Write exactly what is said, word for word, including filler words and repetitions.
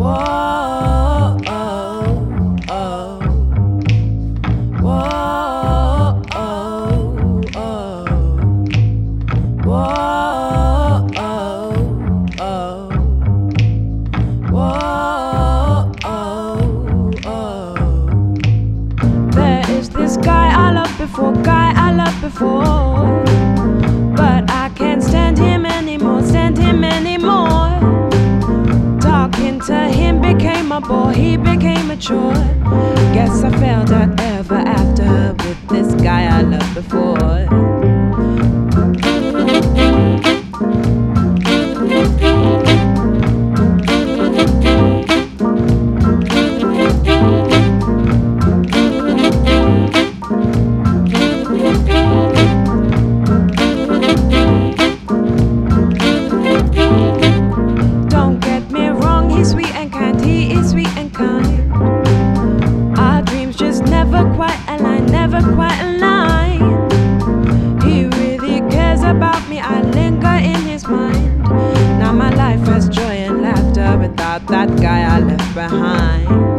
Whoa, oh, oh. Whoa, oh, oh. Whoa, oh, oh. Whoa, oh, oh. There is this guy I loved before, guy I loved before, but I can't stand him anymore, stand him anymore. Talking to him became a bore, he became a chore. Guess I felt out ever after with this guy I loved before. Sweet and kind, he is sweet and kind. Our dreams just never quite align, never quite align. He really cares about me, I linger in his mind. Now my life has joy and laughter without that guy I left behind.